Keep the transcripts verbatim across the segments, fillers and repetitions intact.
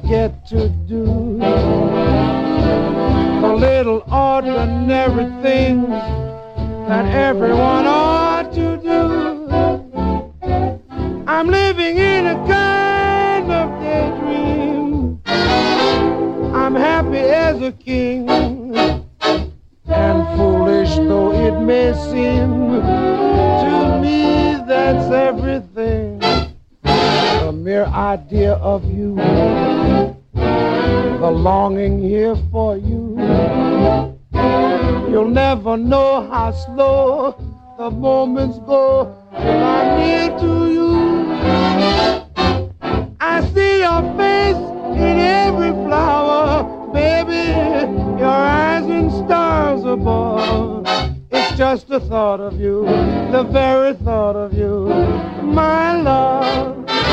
forget to do the little ordinary things that everyone ought to do. I'm living in a kind of daydream. I'm happy as a king, and foolish though it may seem, to me that's everything. The mere idea of you, the longing here for you. You'll never know how slow the moments go till I'm near to you. I see your face in every flower, baby, your eyes in stars above. It's just the thought of you, the very thought of you, my love.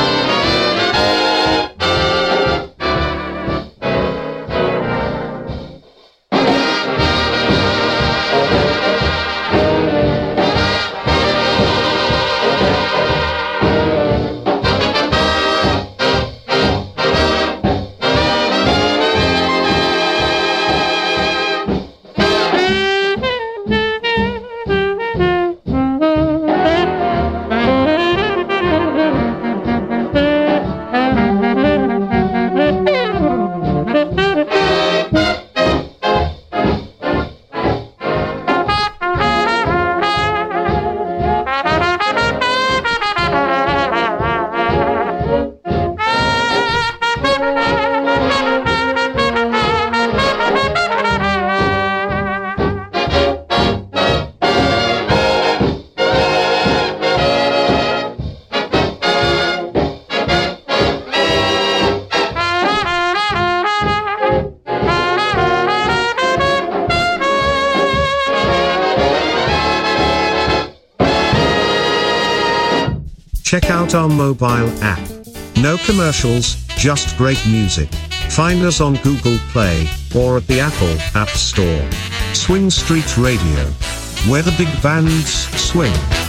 Check out our mobile app. No commercials, just great music. Find us on Google Play or at the Apple App Store. Swing Street Radio, where the big bands swing.